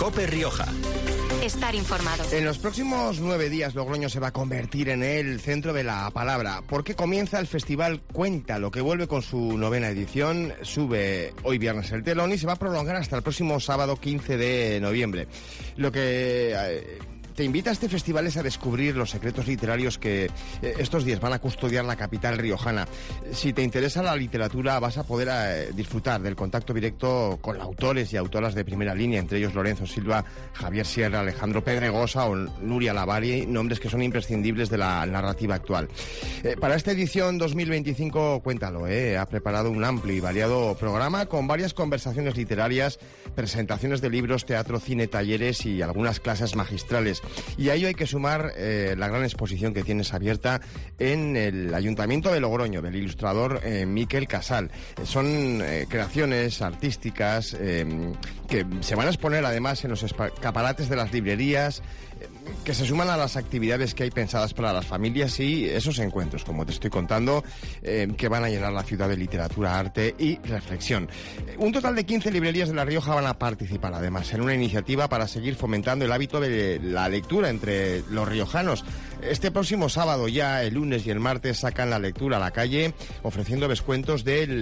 COPE Rioja. Estar informado. En los próximos 9 días Logroño se va a convertir en el centro de la palabra, porque comienza el festival Cuéntalo, que vuelve con su 9ª edición, sube hoy viernes el telón y se va a prolongar hasta el próximo sábado 15 de noviembre. Lo que te invita a este festival es a descubrir los secretos literarios que estos días van a custodiar la capital riojana. Si te interesa la literatura, vas a poder disfrutar del contacto directo con autores y autoras de primera línea, entre ellos Lorenzo Silva, Javier Sierra, Alejandro Pedregosa o Nuria Lavari, nombres que son imprescindibles de la narrativa actual. Para esta edición 2025, Cuéntalo, ha preparado un amplio y variado programa con varias conversaciones literarias, presentaciones de libros, teatro, cine, talleres y algunas clases magistrales. Y a ello hay que sumar la gran exposición que tienes abierta en el Ayuntamiento de Logroño, del ilustrador Miquel Casal. Son creaciones artísticas que se van a exponer además en los escaparates de las librerías, que se suman a las actividades que hay pensadas para las familias y esos encuentros, como te estoy contando, que van a llenar la ciudad de literatura, arte y reflexión. Un total de 15 librerías de La Rioja van a participar, además, en una iniciativa para seguir fomentando el hábito de la lectura entre los riojanos. Este próximo sábado ya, el lunes y el martes, sacan la lectura a la calle, ofreciendo descuentos del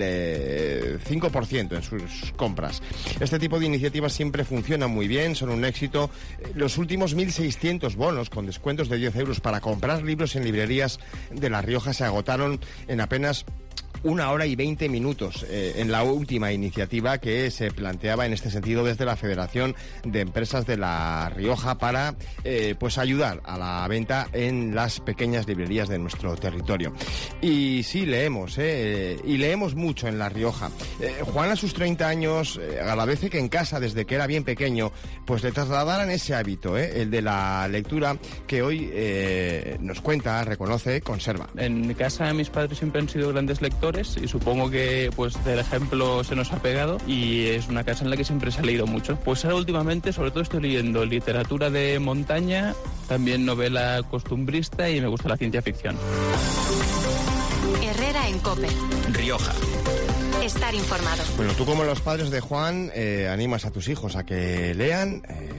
5% en sus compras. Este tipo de iniciativas siempre funcionan muy bien, son un éxito. Los últimos 1.600 bonos con descuentos de 10 euros para comprar libros en librerías de La Rioja se agotaron en apenas 1 hora y 20 minutos en la última iniciativa que se planteaba en este sentido desde la Federación de Empresas de La Rioja para pues ayudar a la venta en las pequeñas librerías de nuestro territorio. Y sí, leemos, y leemos mucho en La Rioja. Juan, a sus 30 años, agradece que en casa, desde que era bien pequeño, pues le trasladaran ese hábito, el de la lectura, que hoy nos cuenta, reconoce, conserva. En mi casa mis padres siempre han sido grandes lectores y supongo que pues del ejemplo se nos ha pegado y es una casa en la que siempre se ha leído mucho. Pues ahora últimamente sobre todo estoy leyendo literatura de montaña, también novela costumbrista y me gusta la ciencia ficción. Herrera en COPE Rioja. Estar informado. Bueno, tú como los padres de Juan animas a tus hijos a que lean.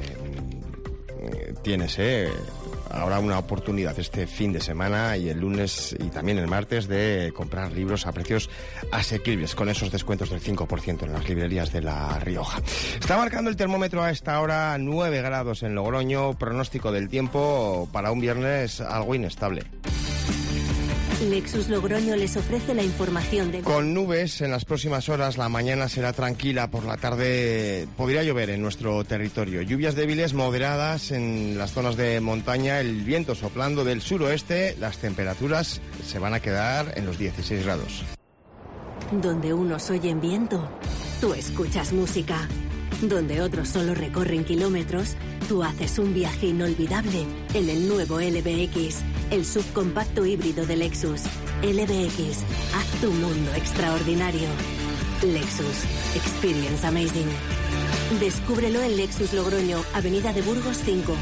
Tienes ahora una oportunidad este fin de semana y el lunes y también el martes de comprar libros a precios asequibles con esos descuentos del 5% en las librerías de La Rioja. Está marcando el termómetro a esta hora 9 grados en Logroño, pronóstico del tiempo para un viernes algo inestable. Lexus Logroño les ofrece la información de... Con nubes en las próximas horas, la mañana será tranquila, por la tarde podría llover en nuestro territorio. Lluvias débiles moderadas en las zonas de montaña, el viento soplando del suroeste, las temperaturas se van a quedar en los 16 grados. Donde unos oyen viento, tú escuchas música. Donde otros solo recorren kilómetros, tú haces un viaje inolvidable en el nuevo LBX, el subcompacto híbrido de Lexus. LBX, haz tu mundo extraordinario. Lexus, experience amazing. Descúbrelo en Lexus Logroño, Avenida de Burgos 5.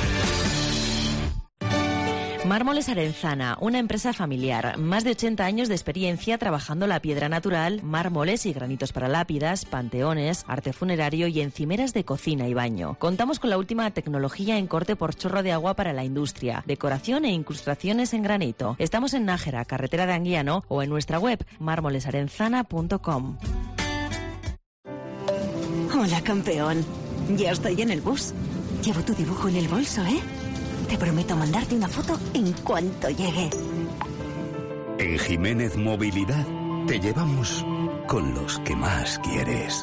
Mármoles Arenzana, una empresa familiar, más de 80 años de experiencia trabajando la piedra natural, mármoles y granitos para lápidas, panteones, arte funerario y encimeras de cocina y baño. Contamos con la última tecnología en corte por chorro de agua para la industria, decoración e incrustaciones en granito. Estamos en Nájera, carretera de Anguiano, o en nuestra web mármolesarenzana.com. Hola, campeón. Ya estoy en el bus. Llevo tu dibujo en el bolso, ¿eh? Te prometo mandarte una foto en cuanto llegue. En Jiménez Movilidad te llevamos con los que más quieres.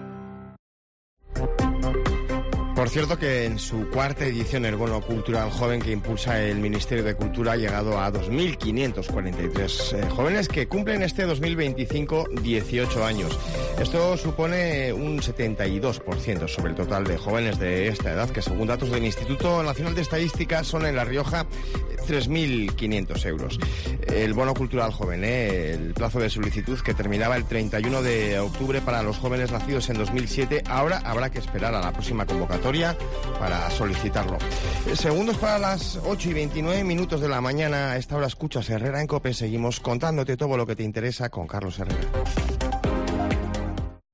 Por cierto que en su 4ª edición el Bono Cultural Joven que impulsa el Ministerio de Cultura ha llegado a 2.543 jóvenes que cumplen este 2025 18 años. Esto supone un 72% sobre el total de jóvenes de esta edad, que según datos del Instituto Nacional de Estadística son en La Rioja 3.500 euros. El Bono Cultural Joven, el plazo de solicitud que terminaba el 31 de octubre para los jóvenes nacidos en 2007, ahora habrá que esperar a la próxima convocatoria para solicitarlo. Segundos para las 8:29 de la mañana. A esta hora escuchas Herrera en COPE. Seguimos contándote todo lo que te interesa con Carlos Herrera.